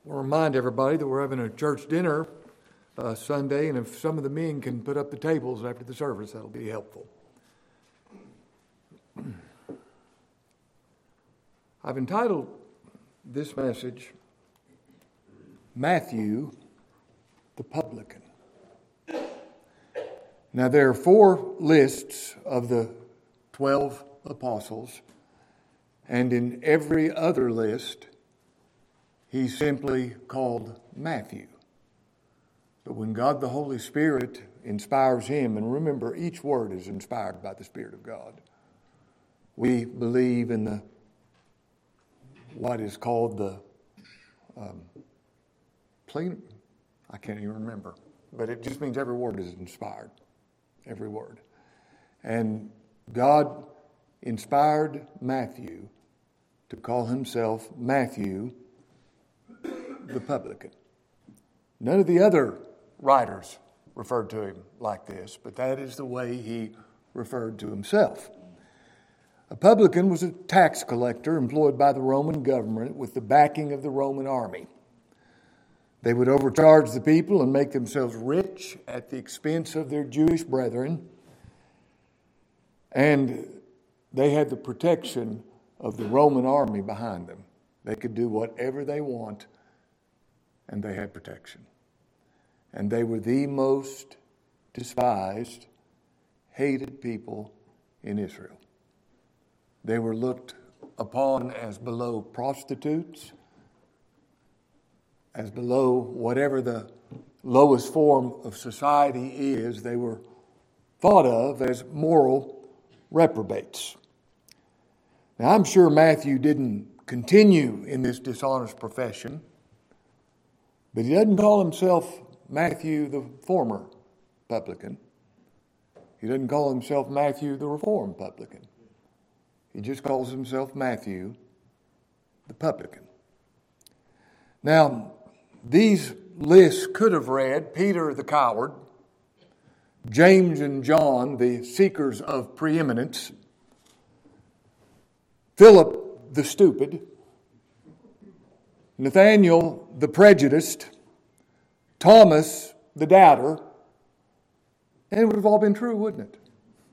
We'll remind everybody that we're having a church dinner Sunday, and if some of the men can put up the tables after the service, that'll be helpful. I've entitled this message, Matthew the Publican. Now, there are 4 lists of the 12 apostles, and in every other list, he's simply called Matthew. But when God the Holy Spirit inspires him, and remember, each word is inspired by the Spirit of God, we believe in what is called the I can't even remember, but it just means every word is inspired, every word. And God inspired Matthew to call himself Matthew the Publican. None of the other writers referred to him like this, but that is the way he referred to himself. A publican was a tax collector employed by the Roman government with the backing of the Roman army. They would overcharge the people and make themselves rich at the expense of their Jewish brethren, and they had the protection of the Roman army behind them. They could do whatever they want, and they had protection. And they were the most despised, hated people in Israel. They were looked upon as below prostitutes, as below whatever the lowest form of society is. They were thought of as moral reprobates. Now, I'm sure Matthew didn't continue in this dishonest profession, but he doesn't call himself Matthew the former publican. He doesn't call himself Matthew the reformed publican. He just calls himself Matthew the publican. Now, these lists could have read Peter the coward, James and John, the seekers of preeminence, Philip the stupid, Nathaniel the prejudiced, Thomas the doubter, and it would have all been true, wouldn't it?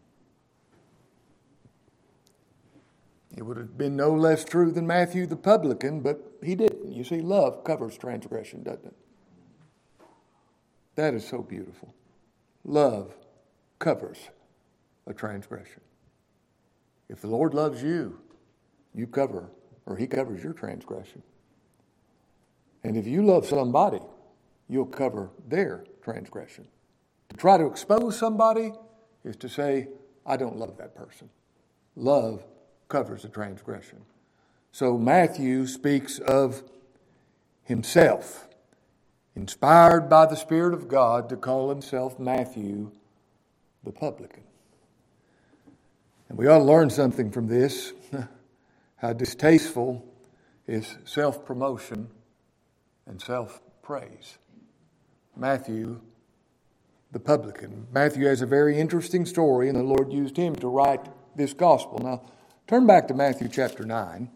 It would have been no less true than Matthew the publican, but he didn't. You see, love covers transgression, doesn't it? That is so beautiful. Love covers a transgression. If the Lord loves you, you cover, or he covers your transgression. And if you love somebody, you'll cover their transgression. To try to expose somebody is to say, I don't love that person. Love covers a transgression. So Matthew speaks of himself, inspired by the Spirit of God to call himself Matthew the publican. And we ought to learn something from this, how distasteful is self-promotion and self-praise. Matthew the publican. Matthew has a very interesting story, and the Lord used him to write this gospel. Now, turn back to Matthew chapter 9,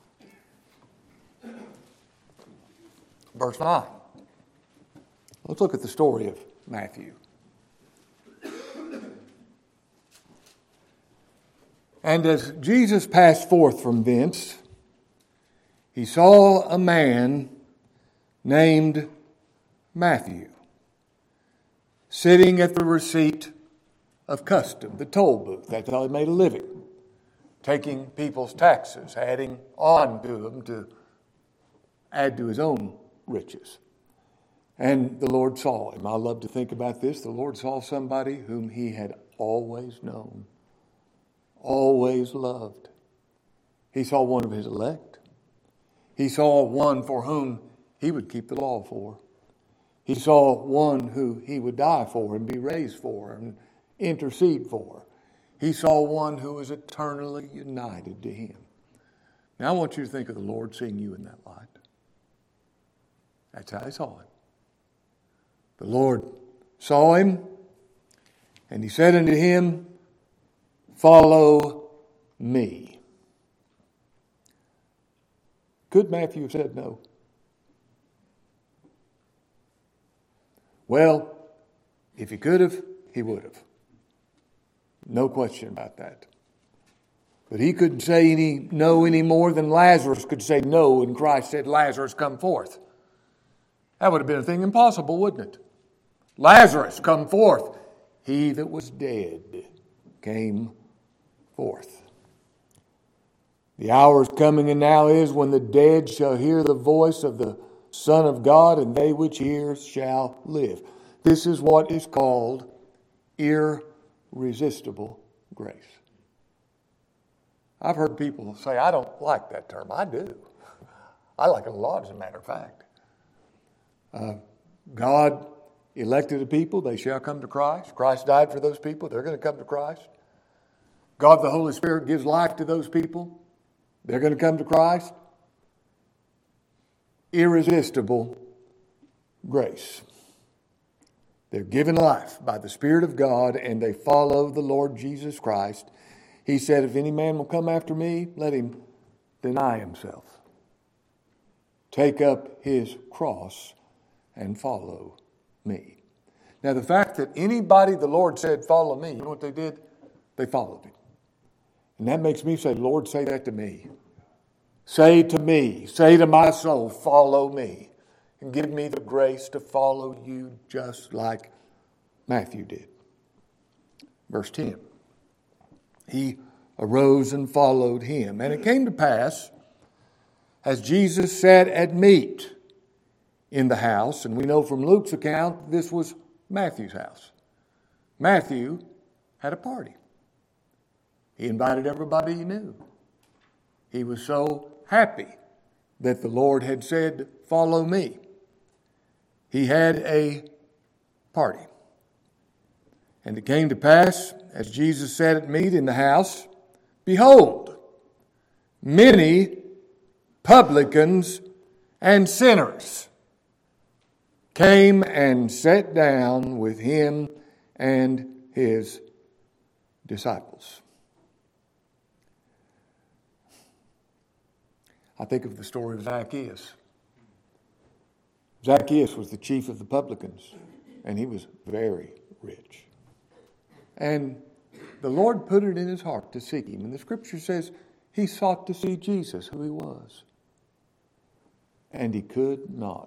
verse 9. Let's look at the story of Matthew. And as Jesus passed forth from thence, he saw a man named Matthew sitting at the receipt of custom, the toll booth. That's how he made a living. Taking people's taxes, adding on to them to add to his own riches. And the Lord saw him. I love to think about this. The Lord saw somebody whom he had always known, always loved. He saw one of his elect. He saw one for whom he would keep the law for. He saw one who he would die for and be raised for and intercede for. He saw one who was eternally united to him. Now I want you to think of the Lord seeing you in that light. That's how he saw him. The Lord saw him, and he said unto him, Follow me. Could Matthew have said no? Well, if he could have, he would have. No question about that. But he couldn't say no any more than Lazarus could say no when Christ said, Lazarus, come forth. That would have been a thing impossible, wouldn't it? Lazarus, come forth. He that was dead came forth. The hour is coming, and now is, when the dead shall hear the voice of the Son of God, and they which hear shall live. This is what is called irresistible grace. I've heard people say, I don't like that term. I do. I like it a lot, as a matter of fact. God elected a people, they shall come to Christ. Christ died for those people, they're going to come to Christ. God, the Holy Spirit, gives life to those people, they're going to come to Christ. Irresistible grace. They're given life by the Spirit of God, and they follow the Lord Jesus Christ. He said, if any man will come after me, let him deny himself, take up his cross, and follow me. Now, the fact that anybody the Lord said, follow me, you know what they did? They followed him. And that makes me say, Lord, say that to me. Say to me, say to my soul, follow me. And give me the grace to follow you just like Matthew did. Verse 10. He arose and followed him. And it came to pass, as Jesus sat at meat in the house, and we know from Luke's account this was Matthew's house. Matthew had a party. He invited everybody he knew. He was so happy that the Lord had said, follow me. He had a party. And it came to pass, as Jesus sat at meat in the house, behold, many publicans and sinners came and sat down with him and his disciples. I think of the story of Zacchaeus. Zacchaeus was the chief of the publicans, and he was very rich. And the Lord put it in his heart to seek him. And the scripture says he sought to see Jesus, who he was. And he could not.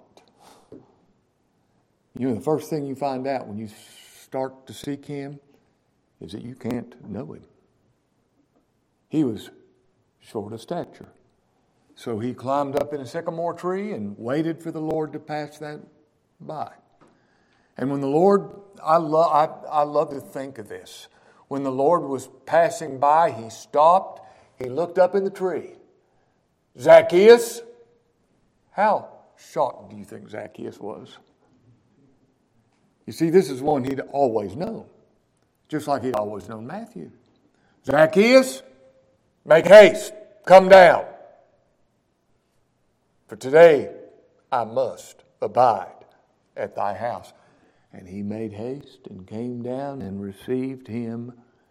You know, the first thing you find out when you start to seek him is that you can't know him. He was short of stature. So he climbed up in a sycamore tree and waited for the Lord to pass that by. And when the Lord, I love to think of this. When the Lord was passing by, he stopped, he looked up in the tree. Zacchaeus? How shocked do you think Zacchaeus was? You see, this is one he'd always known, just like he'd always known Matthew. Zacchaeus, make haste, come down. For today I must abide at thy house. And he made haste and came down and received him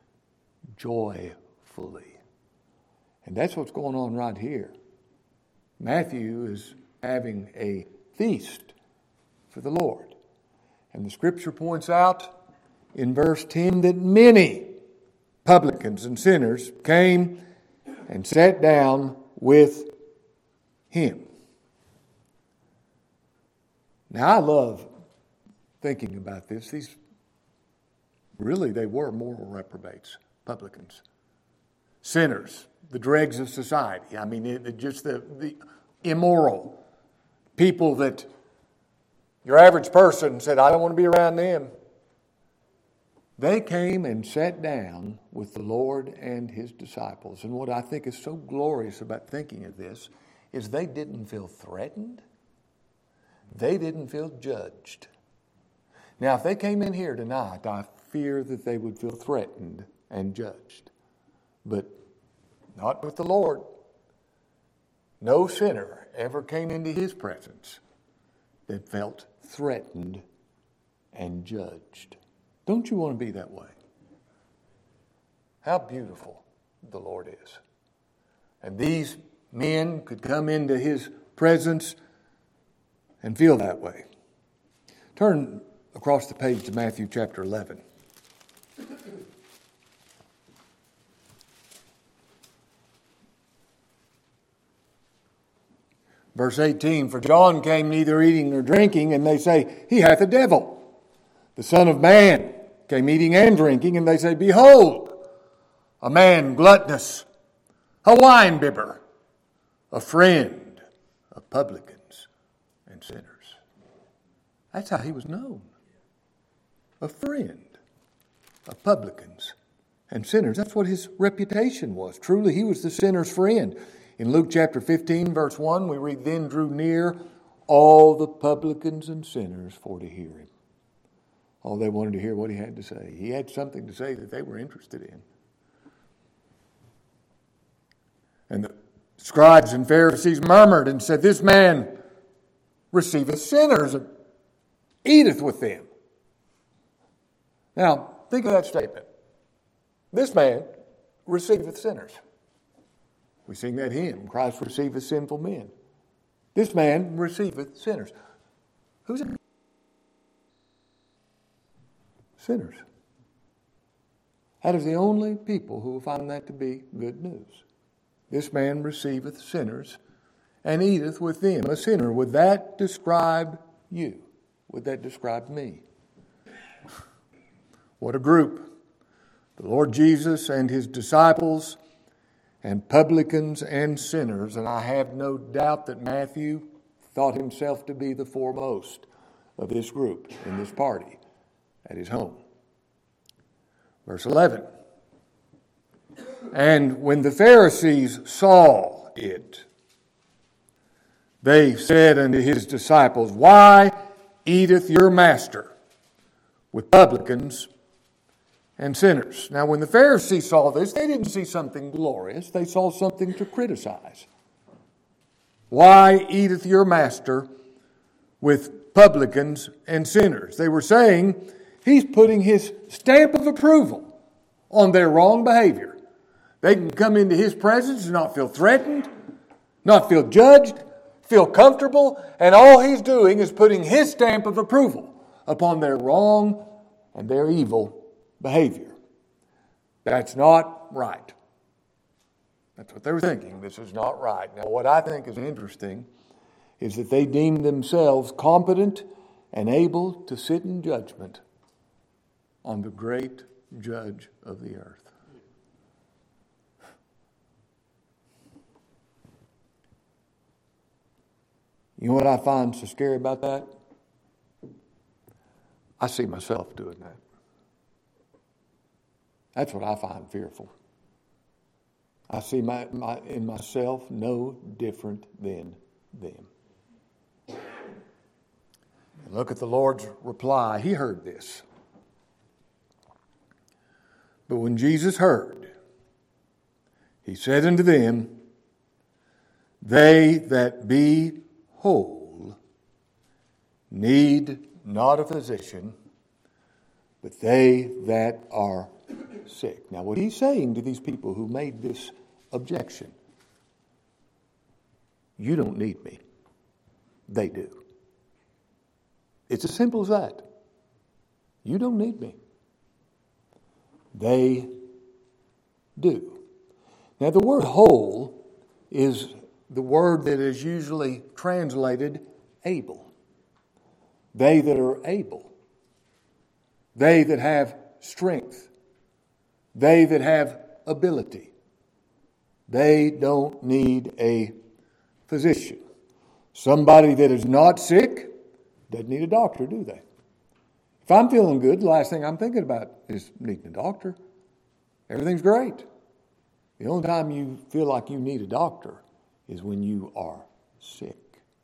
joyfully. And that's what's going on right here. Matthew is having a feast for the Lord. And the scripture points out in verse 10 that many publicans and sinners came and sat down with him. Now, I love thinking about this. These really, they were moral reprobates, publicans, sinners, the dregs of society. I mean, just the immoral people that your average person said, I don't want to be around them. They came and sat down with the Lord and his disciples. And what I think is so glorious about thinking of this is they didn't feel threatened. They didn't feel judged. Now, if they came in here tonight, I fear that they would feel threatened and judged. But not with the Lord. No sinner ever came into his presence that felt threatened and judged. Don't you want to be that way? How beautiful the Lord is. And these men could come into his presence and feel that way. Turn across the page to Matthew chapter 11. Verse 18, for John came neither eating nor drinking, and they say, he hath a devil. The Son of Man came eating and drinking, and they say, behold, a man gluttonous, a winebibber, a friend of publicans and sinners. That's how he was known. A friend of publicans and sinners. That's what his reputation was. Truly, he was the sinner's friend. In Luke chapter 15, verse 1, we read, then drew near all the publicans and sinners for to hear him. Oh, they wanted to hear what he had to say. He had something to say that they were interested in. And the scribes and Pharisees murmured and said, this man receiveth sinners and eateth with them. Now, think of that statement. This man receiveth sinners. We sing that hymn, Christ receiveth sinful men. This man receiveth sinners. Who's it? Sinners. That is the only people who will find that to be good news. This man receiveth sinners and eateth with them. A sinner. Would that describe you? Would that describe me? What a group. The Lord Jesus and his disciples and publicans and sinners. And I have no doubt that Matthew thought himself to be the foremost of this group in this party at his home. Verse 11. And when the Pharisees saw it, they said unto his disciples, why eateth your master with publicans and sinners? Now, when the Pharisees saw this, they didn't see something glorious. They saw something to criticize. Why eateth your master with publicans and sinners? They were saying he's putting his stamp of approval on their wrong behavior. They can come into his presence and not feel threatened, not feel judged, feel comfortable, and all he's doing is putting his stamp of approval upon their wrong and their evil behavior. That's not right. That's what they were thinking. This is not right. Now, what I think is interesting is that they deemed themselves competent and able to sit in judgment on the great judge of the earth. You know what I find so scary about that? I see myself doing that. That's what I find fearful. I see in myself no different than them. And look at the Lord's reply. He heard this. But when Jesus heard, he said unto them, they that be whole need not a physician, but they that are sick. Now, what he's saying to these people who made this objection, you don't need me. They do. It's as simple as that. You don't need me. They do. Now, the word whole is the word that is usually translated able. They that are able. They that have strength. They that have ability. They don't need a physician. Somebody that is not sick doesn't need a doctor, do they? If I'm feeling good, the last thing I'm thinking about is needing a doctor. Everything's great. The only time you feel like you need a doctor is when you are sick.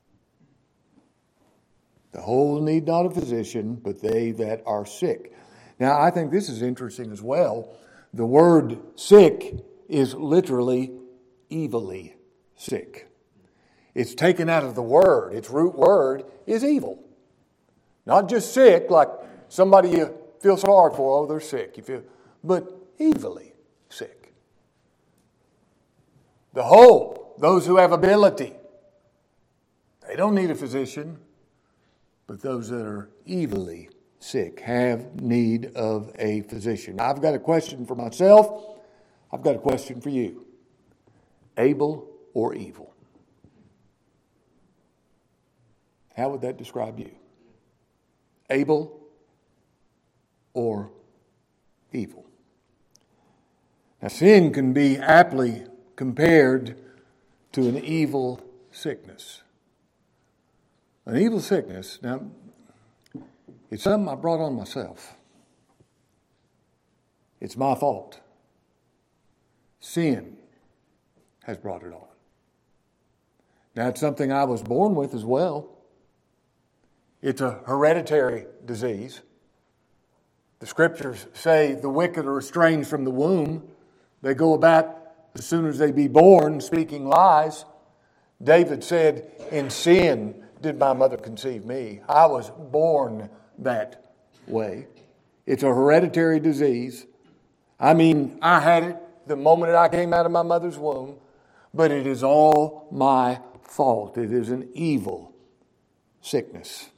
The whole need not a physician, but they that are sick. Now, I think this is interesting as well. The word sick is literally evilly sick. It's taken out of the word. Its root word is evil. Not just sick, like somebody you feel sorry for, oh, they're sick. But evilly sick. The whole, those who have ability, they don't need a physician, but those that are evilly sick, have need of a physician. I've got a question for myself. I've got a question for you. Able or evil? How would that describe you? Able or evil? Now, sin can be aptly compared to an evil sickness. An evil sickness, now, it's something I brought on myself. It's my fault. Sin has brought it on. Now, it's something I was born with as well. It's a hereditary disease. The scriptures say the wicked are estranged from the womb. They go about as soon as they be born speaking lies. David said, in sin did my mother conceive me. I was born that way. It's a hereditary disease. I mean, I had it the moment that I came out of my mother's womb, but it is all my fault. It is an evil sickness.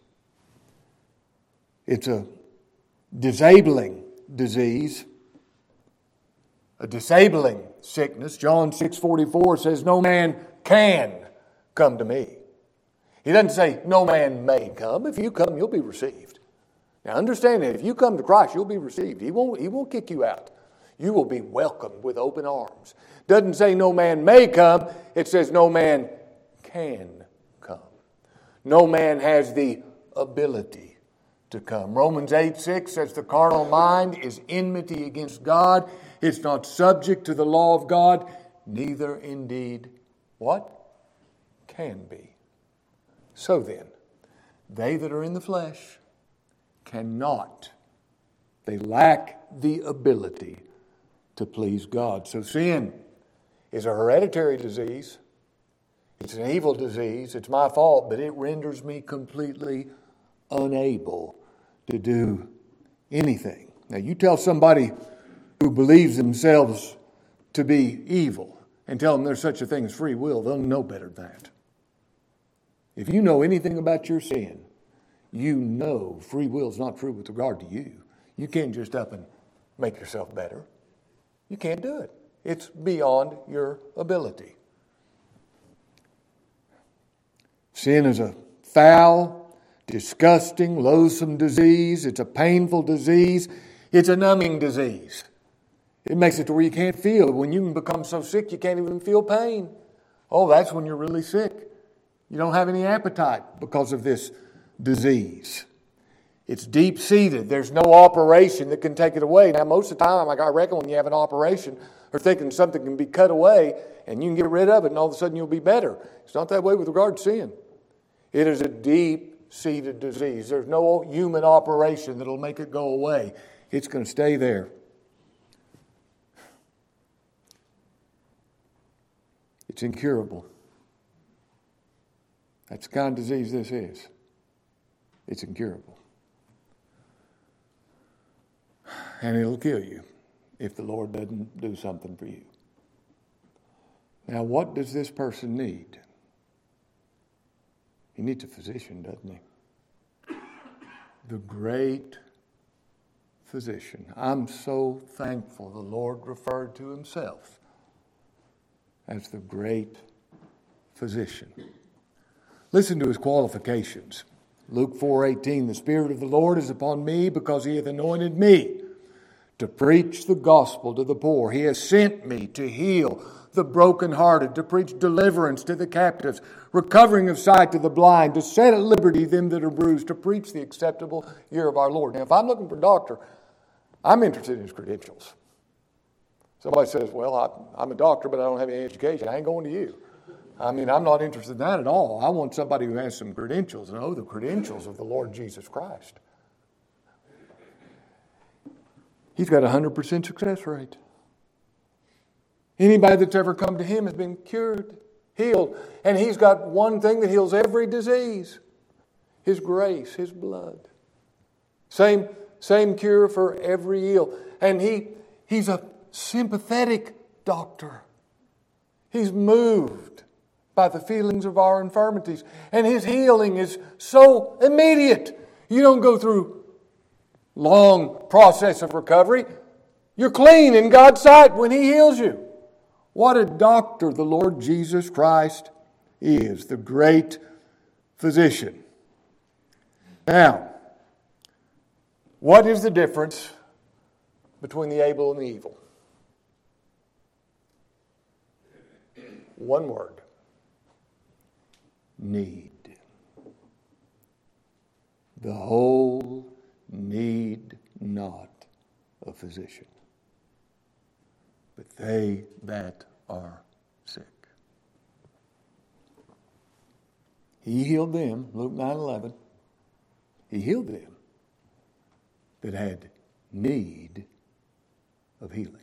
It's a disabling disease, a disabling sickness. John 6:44 says, no man can come to me. He doesn't say, no man may come. If you come, you'll be received. Now understand that if you come to Christ, you'll be received. He won't kick you out. You will be welcomed with open arms. Doesn't say no man may come. It says no man can come. No man has the ability to come. Romans 8:6 says the carnal mind is enmity against God. It's not subject to the law of God. Neither indeed what? Can be. So then, they that are in the flesh cannot. They lack the ability to please God. So sin is a hereditary disease. It's an evil disease. It's my fault, but it renders me completely unable to do anything. Now, you tell somebody who believes themselves to be evil and tell them there's such a thing as free will, they'll know better than that. If you know anything about your sin, you know free will is not true with regard to you. You can't just up and make yourself better. You can't do it. It's beyond your ability. Sin is a foul, disgusting, loathsome disease. It's a painful disease. It's a numbing disease. It makes it to where you can't feel. When you become so sick, you can't even feel pain. Oh, that's when you're really sick. You don't have any appetite because of this disease. It's deep-seated. There's no operation that can take it away. Now, most of the time, I reckon when you have an operation or thinking something can be cut away and you can get rid of it and all of a sudden you'll be better. It's not that way with regard to sin. It is a deep-seated disease. There's no human operation that'll make it go away. It's going to stay there. It's incurable. That's the kind of disease this is. It's incurable. And it'll kill you if the Lord doesn't do something for you. Now, what does this person need? He needs a physician, doesn't he? The great physician. I'm so thankful the Lord referred to himself as the great physician. Listen to his qualifications. Luke 4:18, the Spirit of the Lord is upon me because he hath anointed me to preach the gospel to the poor. He has sent me to heal the brokenhearted, to preach deliverance to the captives, recovering of sight to the blind, to set at liberty them that are bruised, to preach the acceptable year of our Lord. Now, if I'm looking for a doctor, I'm interested in his credentials. Somebody says, well, I'm a doctor, but I don't have any education. I ain't going to you. I'm not interested in that at all. I want somebody who has some credentials and the credentials of the Lord Jesus Christ. He's got a 100% success rate. Anybody that's ever come to him has been cured, healed. And he's got one thing that heals every disease. His grace, his blood. Same cure for every ill. And he's a sympathetic doctor. He's moved by the feelings of our infirmities. And his healing is so immediate. You don't go through long process of recovery. You're clean in God's sight when He heals you. What a doctor the Lord Jesus Christ is, the great physician. Now, what is the difference between the able and the evil? One word. Need. The whole need not a physician, but they that are sick. He healed them, Luke 9:11. He healed them that had need of healing.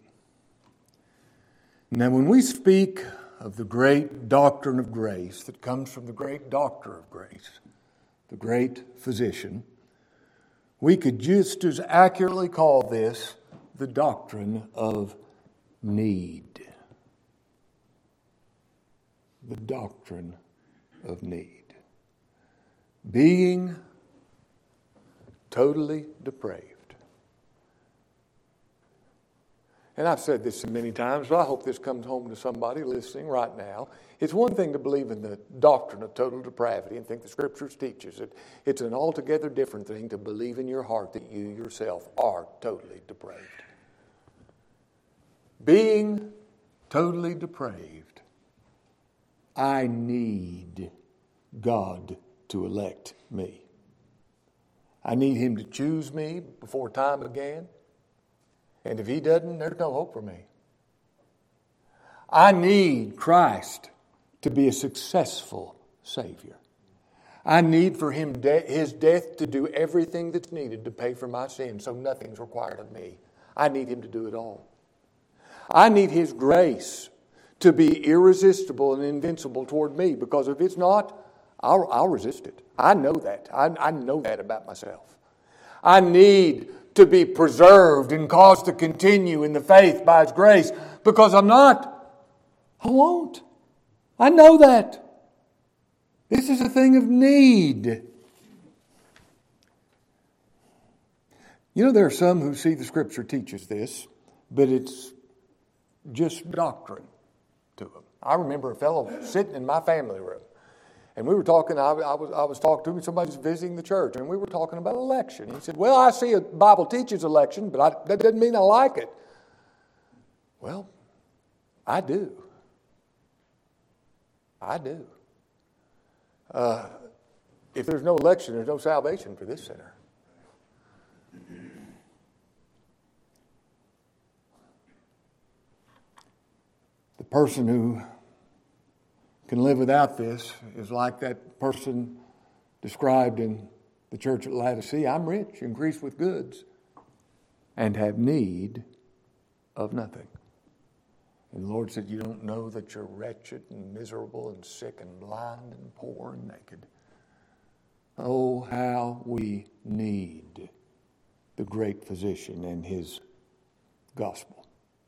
Now, when we speak of the great doctrine of grace that comes from the great doctor of grace, the great physician, we could just as accurately call this the doctrine of need. The doctrine of need. Being totally depraved. And I've said this many times, but I hope this comes home to somebody listening right now. It's one thing to believe in the doctrine of total depravity and think the Scriptures teaches it. It's an altogether different thing to believe in your heart that you yourself are totally depraved. Being totally depraved, I need God to elect me. I need Him to choose me before time began. And if He doesn't, there's no hope for me. I need Christ to be a successful Savior. I need for His death to do everything that's needed to pay for my sins, so nothing's required of me. I need Him to do it all. I need His grace to be irresistible and invincible toward me, because if it's not, I'll resist it. I know that. I know that about myself. I need to be preserved and caused to continue in the faith by His grace, because I'm not, I won't. I know that. This is a thing of need. You know, there are some who see the Scripture teaches this, but it's just doctrine to them. I remember a fellow sitting in my family room, and we were talking, I was talking to him, somebody's visiting the church, and we were talking about election. He said, well, I see a Bible teaches election, but that doesn't mean I like it. Well, I do. I do. If there's no election, there's no salvation for this sinner. The person who can live without this is like that person described in the church at Laodicea. I'm rich, increased with goods, and have need of nothing. And the Lord said, you don't know that you're wretched and miserable and sick and blind and poor and naked. Oh, how we need the great physician and His gospel.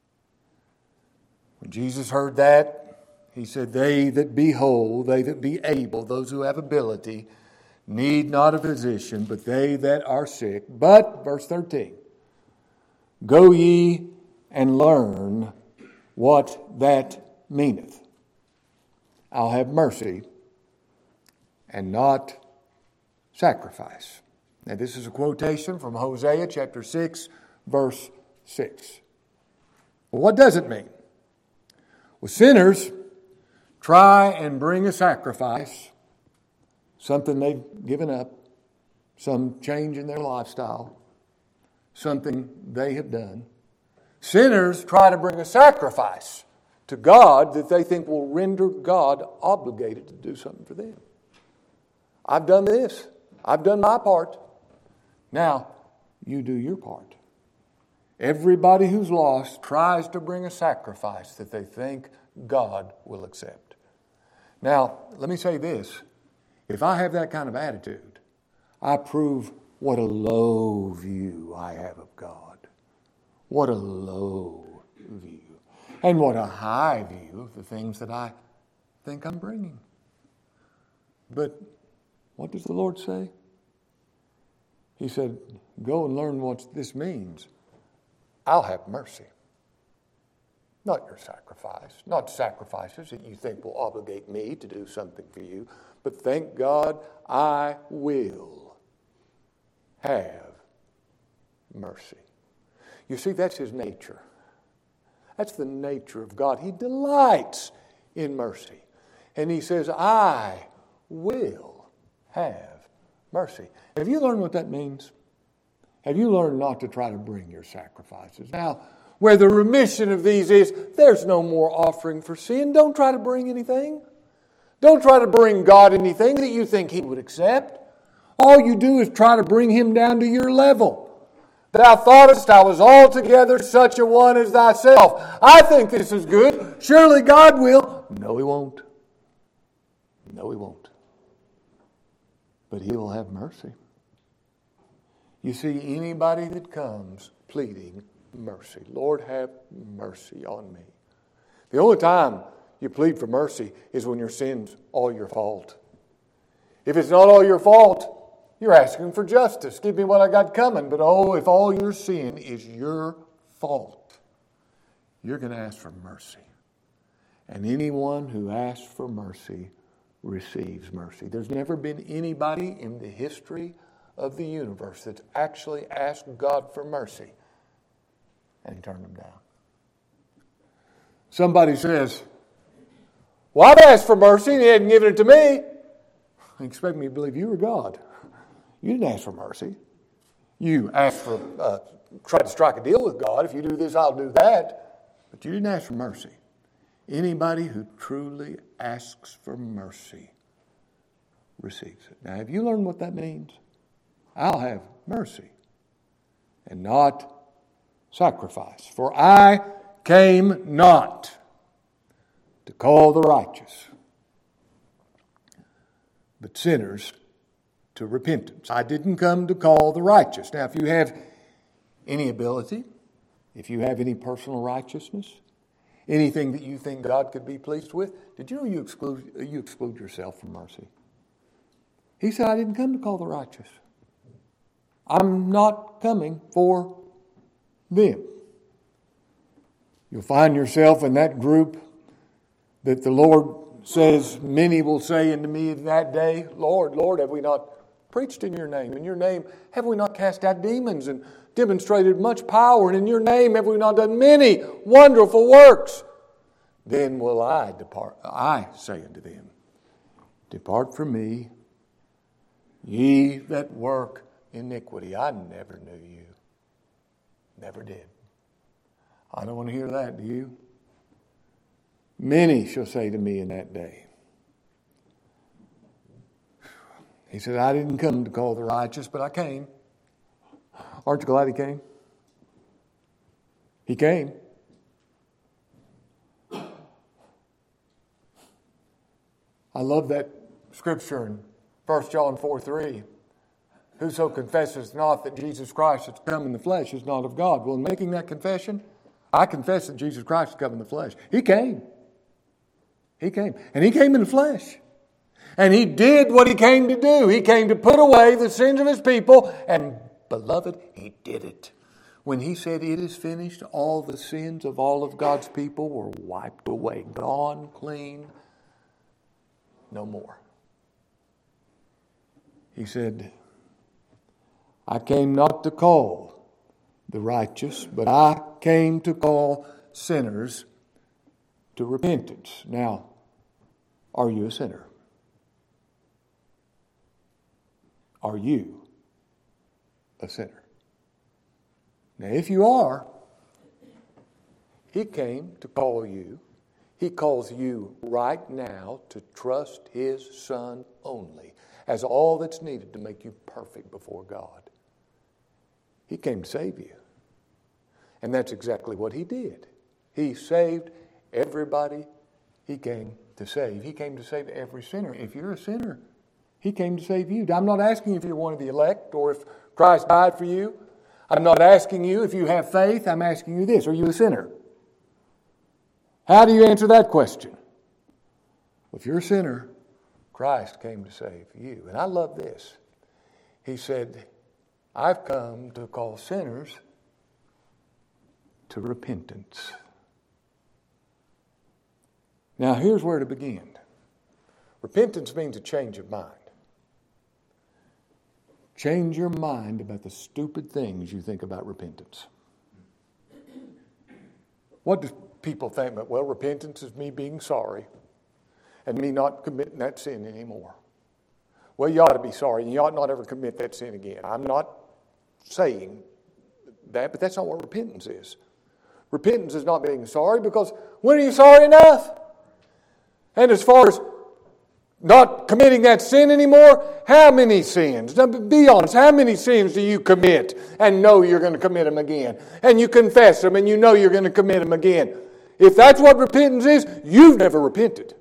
When Jesus heard that, He said, they that be whole, they that be able, those who have ability, need not a physician, but they that are sick. But, verse 13, go ye and learn what that meaneth. I'll have mercy and not sacrifice. Now, this is a quotation from Hosea chapter 6, verse 6. Well, what does it mean? Well, sinners try and bring a sacrifice, something they've given up, some change in their lifestyle, something they have done. Sinners try to bring a sacrifice to God that they think will render God obligated to do something for them. I've done this. I've done my part. Now, you do your part. Everybody who's lost tries to bring a sacrifice that they think God will accept. Now, let me say this. If I have that kind of attitude, I prove what a low view I have of God. What a low view. And what a high view of the things that I think I'm bringing. But what does the Lord say? He said, go and learn what this means. I'll have mercy. Not your sacrifice, not sacrifices that you think will obligate me to do something for you, but thank God I will have mercy. You see, that's His nature. That's the nature of God. He delights in mercy. And He says, I will have mercy. Have you learned what that means? Have you learned not to try to bring your sacrifices? Now, where the remission of these is, there's no more offering for sin. Don't try to bring anything. Don't try to bring God anything that you think He would accept. All you do is try to bring Him down to your level. Thou thoughtest I was altogether such a one as thyself. I think this is good. Surely God will. No, He won't. No, He won't. But He will have mercy. You see, anybody that comes pleading mercy, Lord, have mercy on me. The only time you plead for mercy is when your sin's all your fault. If it's not all your fault, you're asking for justice. Give me what I got coming. But if all your sin is your fault, you're going to ask for mercy. And anyone who asks for mercy receives mercy. There's never been anybody in the history of the universe that's actually asked God for mercy and He turned them down. Somebody says, well, I've asked for mercy and He hadn't given it to me. You expect me to believe you were God. You didn't ask for mercy. You asked for, tried to strike a deal with God. If you do this, I'll do that. But you didn't ask for mercy. Anybody who truly asks for mercy receives it. Now, have you learned what that means? I'll have mercy and not sacrifice. For I came not to call the righteous, but sinners to repentance. I didn't come to call the righteous. Now, if you have any ability, if you have any personal righteousness, anything that you think God could be pleased with, did you know you exclude yourself from mercy? He said, I didn't come to call the righteous. I'm not coming for them. You'll find yourself in that group that the Lord says, many will say unto me in that day, Lord, Lord, have we not preached in your name? In your name have we not cast out demons and demonstrated much power? And in your name have we not done many wonderful works? Then will I say unto them, depart from me, ye that work iniquity. I never knew you. Never did. I don't want to hear that, do you? Many shall say to me in that day. He said, I didn't come to call the righteous, but I came. Aren't you glad He came? He came. I love that scripture in 1 John 4:3. Whoso confesses not that Jesus Christ has come in the flesh is not of God. Well, in making that confession, I confess that Jesus Christ has come in the flesh. He came. He came. And He came in the flesh. And He did what He came to do. He came to put away the sins of His people. And, beloved, He did it. When He said, it is finished, all the sins of all of God's people were wiped away, gone clean, no more. He said, I came not to call the righteous, but I came to call sinners to repentance. Now, are you a sinner? Are you a sinner? Now, if you are, He came to call you. He calls you right now to trust His Son only as all that's needed to make you perfect before God. He came to save you. And that's exactly what He did. He saved everybody He came to save. He came to save every sinner. If you're a sinner, He came to save you. I'm not asking if you're one of the elect or if Christ died for you. I'm not asking you if you have faith. I'm asking you this. Are you a sinner? How do you answer that question? If you're a sinner, Christ came to save you. And I love this. He said, I've come to call sinners to repentance. Now, here's where to begin. Repentance means a change of mind. Change your mind about the stupid things you think about repentance. What do people think about? Well, repentance is me being sorry and me not committing that sin anymore. Well, you ought to be sorry and you ought not ever commit that sin again. I'm not saying that, but that's not what repentance is. Repentance is not being sorry, because when are you sorry enough? And as far as not committing that sin anymore, how many sins? Now, be honest, how many sins do you commit and know you're going to commit them again? And you confess them and you know you're going to commit them again. If that's what repentance is, you've never repented.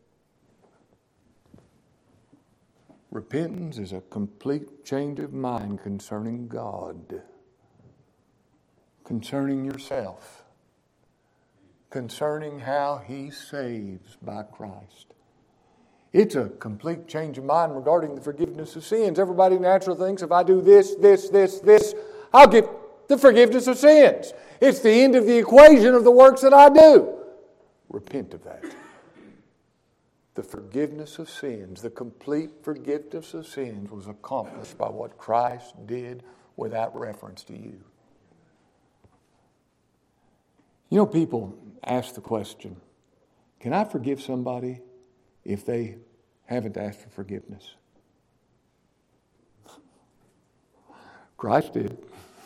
Repentance is a complete change of mind concerning God, concerning yourself, concerning how He saves by Christ. It's a complete change of mind regarding the forgiveness of sins. Everybody naturally thinks, if I do this, I'll get the forgiveness of sins. It's the end of the equation of the works that I do. Repent of that. The forgiveness of sins, the complete forgiveness of sins, was accomplished by what Christ did without reference to you. You know, people ask the question, can I forgive somebody if they haven't asked for forgiveness? Christ did.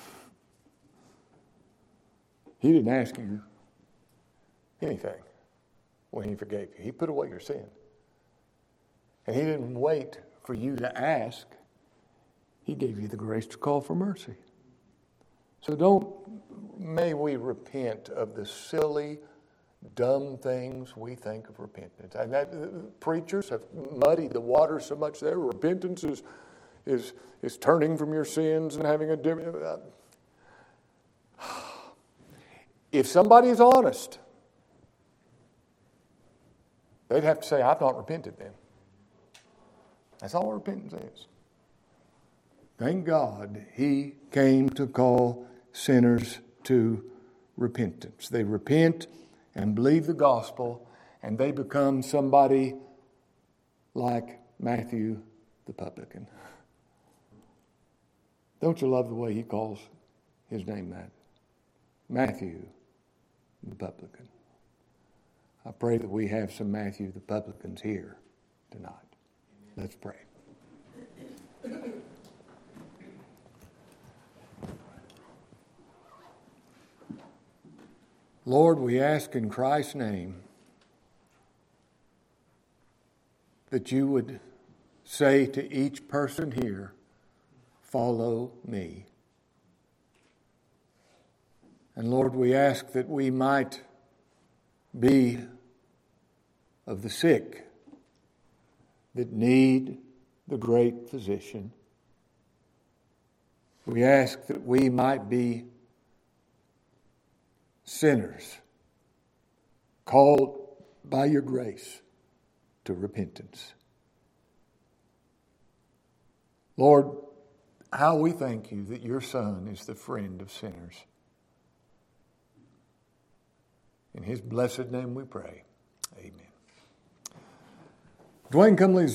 He didn't ask you anything when He forgave you. He put away your sin. And He didn't wait for you to ask. He gave you the grace to call for mercy. So may we repent of the silly, dumb things we think of repentance. And that, preachers have muddied the water so much there. Repentance is turning from your sins and having a different... If somebody is honest, they'd have to say, I've not repented then. That's all repentance is. Thank God He came to call sinners to repentance. They repent and believe the gospel, and they become somebody like Matthew the publican. Don't you love the way he calls his name that? Matthew the publican. I pray that we have some Matthew the publicans here tonight. Let's pray. Lord, we ask in Christ's name that you would say to each person here, follow me. And Lord, we ask that we might be of the sick that need the great physician. We ask that we might be sinners called by your grace to repentance. Lord, how we thank you that your Son is the friend of sinners. In his blessed name we pray. Amen. Dwayne, come lead us